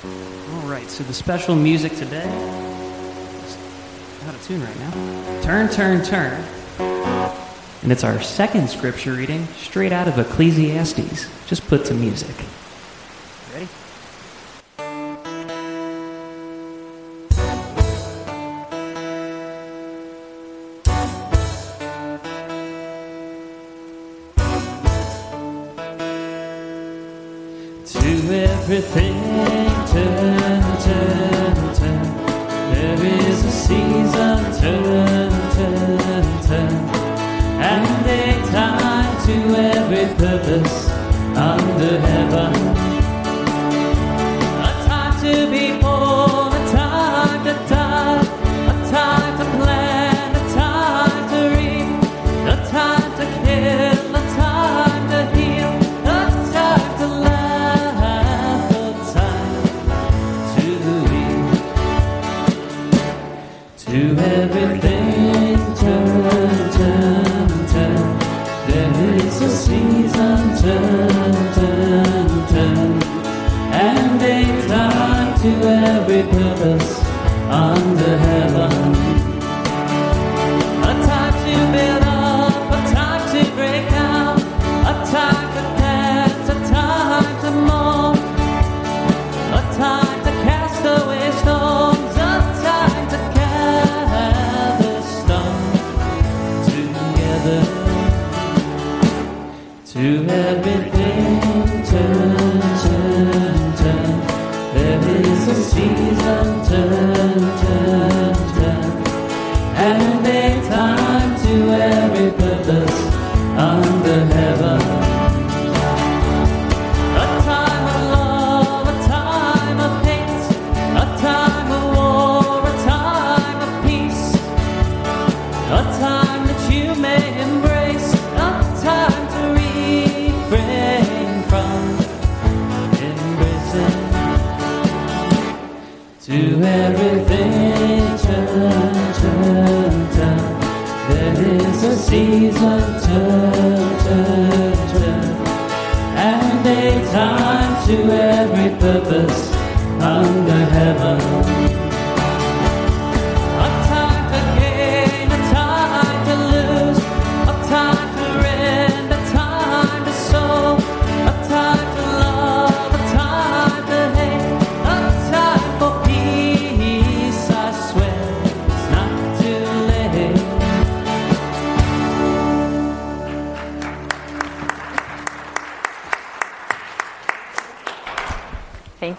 All right, so the special music today is out of tune right now. Turn, turn, turn. And it's our second scripture reading straight out of Ecclesiastes, just put to music. Ready? To everything, turn, turn, turn. There is a season, turn, turn, turn. And a time to every purpose under heaven. A time to be born, a time to die, a time to plan, a time to reap, a time to kill, a time to heal, a time to laugh, a time to weep. To everything, turn, turn, turn. There is a season, turn, turn, turn. And a time to every purpose under heaven. A time to build up, a time to break down, a time to dance, a time to mourn, a time to cast away stones, a time to gather stones together. To everything, turn, turn, turn. There is a season, turn, turn, turn. And a time to every purpose under heaven. A time of love, a time of hate, a time of war, a time of peace, a time that you may embrace, a time to refrain from embracing. To everything, turn, turn, turn. There is a season, turn, turn, turn. And a time to every purpose under